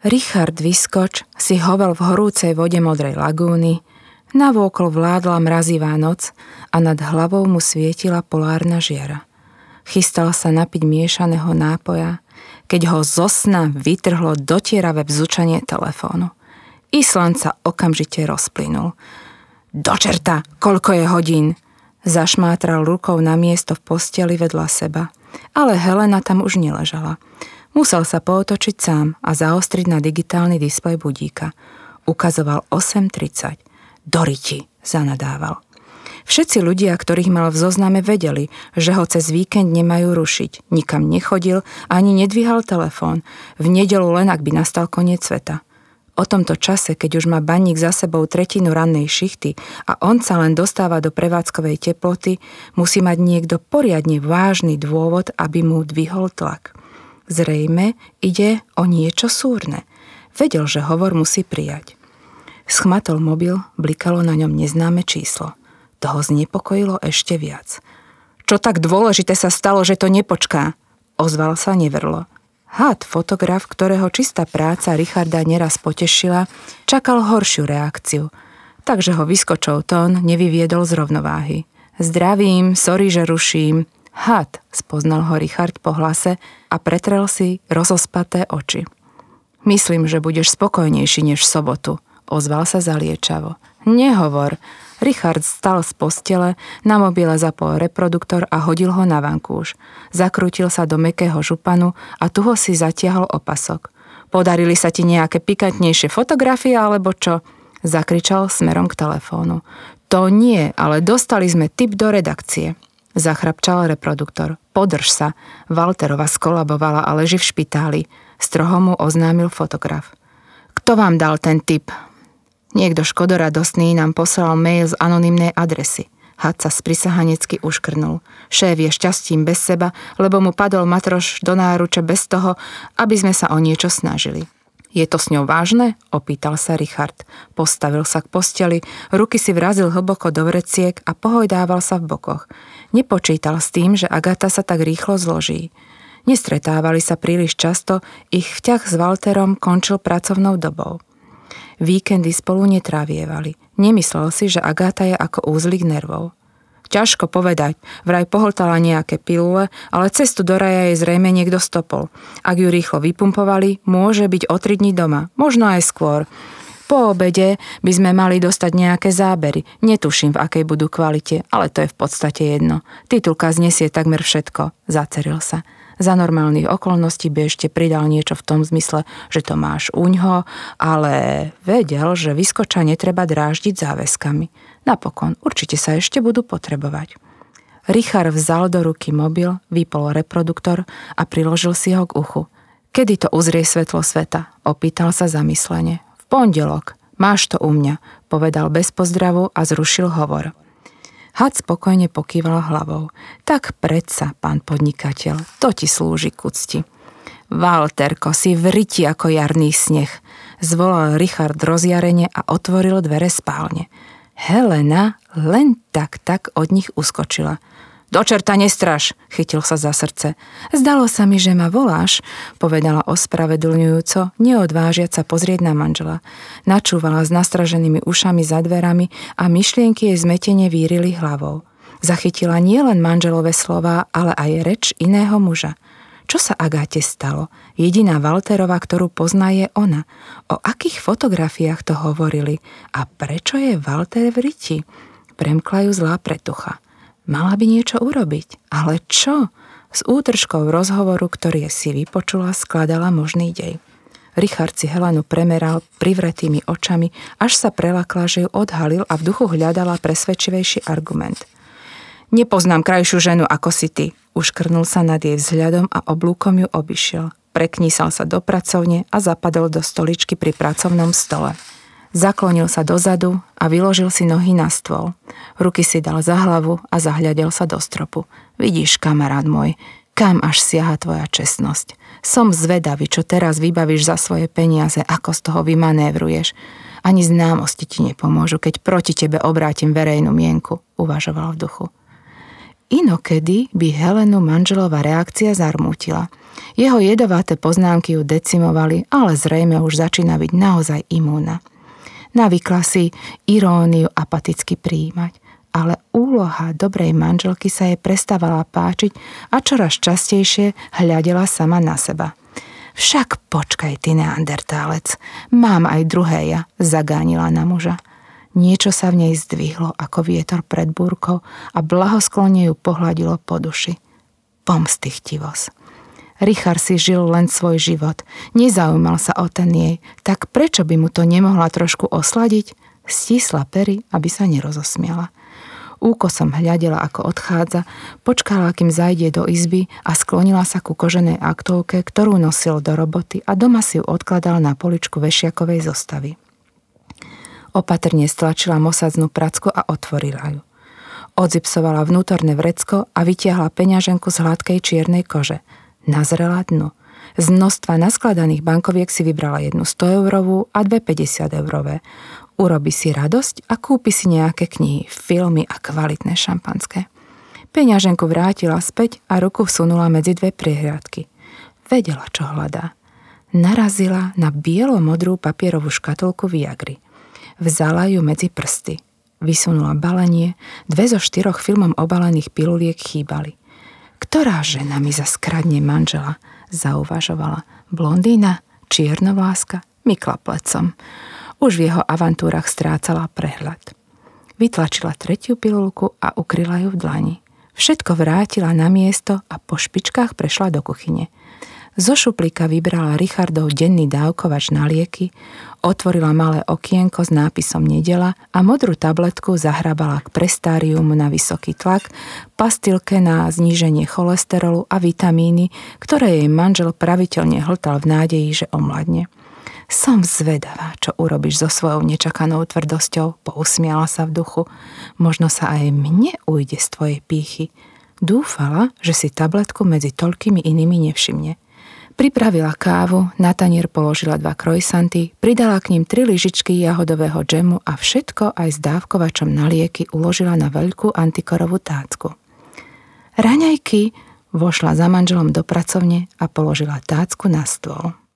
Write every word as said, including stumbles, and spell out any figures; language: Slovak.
Richard Vyskoč si hovel v horúcej vode modrej lagúny, navôkol vládla mrazivá noc a nad hlavou mu svietila polárna žiara. Chystal sa napiť miešaného nápoja, keď ho zo sna vytrhlo dotieravé bzučanie telefónu. Island sa okamžite rozplynul. Do čerta, koľko je hodín? Zašmátral rukou na miesto v posteli vedľa seba, ale Helena tam už neležala. Musel sa pootočiť sám a zaostriť na digitálny displej budíka. Ukazoval osem tridsať. Doriti, zanadával. Všetci ľudia, ktorých mal v zozname, vedeli, že ho cez víkend nemajú rušiť. Nikam nechodil, ani nedvíhal telefón. V nedeľu len, ak by nastal koniec sveta. O tomto čase, keď už má baník za sebou tretinu rannej šichty a on sa len dostáva do prevádzkovej teploty, musí mať niekto poriadne vážny dôvod, aby mu dvihol tlak. Zrejme ide o niečo súrne. Vedel, že hovor musí prijať. Schmatol mobil, blikalo na ňom neznáme číslo. Toho znepokojilo ešte viac. Čo tak dôležité sa stalo, že to nepočká? Ozval sa neverlo. Had, fotograf, ktorého čistá práca Richarda neraz potešila, čakal horšiu reakciu. Takže ho Vyskočov tón nevyviedol z rovnováhy. Zdravím, sorry, že ruším. Had, spoznal ho Richard po hlase a pretrel si rozospaté oči. Myslím, že budeš spokojnejší než v sobotu, ozval sa zaliečavo. Nehovor. Richard stal z postele, na mobile zapol reproduktor a hodil ho na vankúš. Zakrútil sa do mäkkého županu a tu ho si zatiahol opasok. Podarili sa ti nejaké pikantnejšie fotografie alebo čo? Zakričal smerom k telefónu. To nie, ale dostali sme tip do redakcie. Zachrapčal reproduktor. Podrž sa. Walterova skolabovala a leží v špitáli. Stroho mu oznámil fotograf. Kto vám dal ten tip? Niekto škodoradostný nám poslal mail z anonymnej adresy. Had sa sprisahanecky uškrnul. Šéf je šťastím bez seba, lebo mu padol matroš do náruče bez toho, aby sme sa o niečo snažili. Je to s ňou vážne? Opýtal sa Richard. Postavil sa k posteli, ruky si vrazil hlboko do vreciek a pohojdával sa v bokoch. Nepočítal s tým, že Agata sa tak rýchlo zloží. Nestretávali sa príliš často, ich vzťah s Walterom končil pracovnou dobou. Víkendy spolu netrávievali. Nemyslel si, že Agáta je ako úzlik nervov. Ťažko povedať, vraj pohltala nejaké pilule, ale cestu do raja jej zrejme niekto stopol. Ak ju rýchlo vypumpovali, môže byť o tri dni doma, možno aj skôr. Po obede by sme mali dostať nejaké zábery. Netuším, v akej budú kvalite, ale to je v podstate jedno. Titulka znesie takmer všetko. Zaceril sa. Za normálnych okolností by ešte pridal niečo v tom zmysle, že to máš uňho, ale vedel, že Vyskoča netreba dráždiť záväzkami. Napokon, určite sa ešte budú potrebovať. Richard vzal do ruky mobil, vypol reproduktor a priložil si ho k uchu. Kedy to uzrie svetlo sveta? Opýtal sa zamyslene. V pondelok. Máš to u mňa, povedal bez pozdravu a zrušil hovor. Had spokojne pokýval hlavou. Tak predsa, pán podnikateľ, to ti slúži k úcti. Walterko, si v riti ako jarný sneh, zvolal Richard rozjarene a otvoril dvere spálne. Helena len tak tak od nich uskočila. Do čerta nestraš, chytil sa za srdce. Zdalo sa mi, že ma voláš, povedala ospravedlňujúco, neodvážiac sa pozrieť na manžela. Načúvala s nastraženými ušami za dverami a myšlienky jej zmetene vírili hlavou. Zachytila nielen manželové slová, ale aj reč iného muža. Čo sa Agáte stalo? Jediná Walterová, ktorú pozná, je ona. O akých fotografiách to hovorili? A prečo je Walter v riti? Premkla ju zlá pretucha. Mala by niečo urobiť. Ale čo? S útržkou rozhovoru, ktorý si vypočula, skladala možný dej. Richard si Helenu premeral privretými očami, až sa prelakla, že ju odhalil a v duchu hľadala presvedčivejší argument. Nepoznám krajšiu ženu ako si ty. Uškrnul sa nad jej vzhľadom a oblúkom ju obišiel. Preknísal sa do pracovne a zapadol do stoličky pri pracovnom stole. Zaklonil sa dozadu a vyložil si nohy na stôl. Ruky si dal za hlavu a zahľadel sa do stropu. Vidíš, kamarát môj, kam až siaha tvoja čestnosť. Som zvedavý, čo teraz vybavíš za svoje peniaze, ako z toho vymanévruješ. Ani známosti ti nepomôžu, keď proti tebe obrátim verejnú mienku, uvažoval v duchu. Inokedy by Helenu manželova reakcia zarmútila. Jeho jedovaté poznámky ju decimovali, ale zrejme už začína byť naozaj imúna. Navykla si iróniu apaticky prijímať, ale úloha dobrej manželky sa jej prestávala páčiť a čoraz častejšie hľadela sama na seba. Však počkaj, ty neandertálec, mám aj druhé ja, zagánila na muža. Niečo sa v nej zdvihlo ako vietor pred búrkou a blahosklonne ju pohľadilo po duši. Pomstychtivosť. Richard si žil len svoj život, nezaujímal sa o ten jej, tak prečo by mu to nemohla trošku osladiť? Stísla pery, aby sa nerozosmiala. Úkosom hľadela, ako odchádza, počkala, kým zajde do izby a sklonila sa ku koženej aktovke, ktorú nosil do roboty a doma si ju odkladal na poličku vešiakovej zostavy. Opatrne stlačila mosadznu pracku a otvorila ju. Odzipsovala vnútorné vrecko a vytiahla peňaženku z hladkej čiernej kože. Nazrela dnu. Z množstva naskladaných bankoviek si vybrala jednu stoeurovú a dve päťdesiateurové. Urobi si radosť a kúpi si nejaké knihy, filmy a kvalitné šampanské. Peňaženku vrátila späť a ruku vsunula medzi dve priehradky. Vedela, čo hľadá. Narazila na bielo-modrú papierovú škatulku Viagry. Vzala ju medzi prsty. Vysunula balenie, dve zo štyroch filmom obalených piluliek chýbali. Ktorá žena mi zaskradne manžela? Zauvažovala. Blondína, čiernovláska, mykla plecom. Už v jeho avantúrach strácala prehľad. Vytlačila tretiu pilulku a ukryla ju v dlani. Všetko vrátila na miesto a po špičkách prešla do kuchyne. Zo šuplíka vybrala Richardov denný dávkovač na lieky, otvorila malé okienko s nápisom Nedela a modrú tabletku zahrabala k prestáriumu na vysoký tlak, pastilke na zníženie cholesterolu a vitamíny, ktoré jej manžel pravidelne hltal v nádeji, že omladne. Som zvedavá, čo urobíš so svojou nečakanou tvrdosťou, pousmiala sa v duchu. Možno sa aj mne ujde z tvojej pýchy. Dúfala, že si tabletku medzi toľkými inými nevšimne. Pripravila kávu, na tanier položila dva krojsanty, pridala k ním tri lyžičky jahodového džemu a všetko aj s dávkovačom na lieky uložila na veľkú antikorovú tácku. Raňajky, vošla za manželom do pracovne a položila tácku na stôl.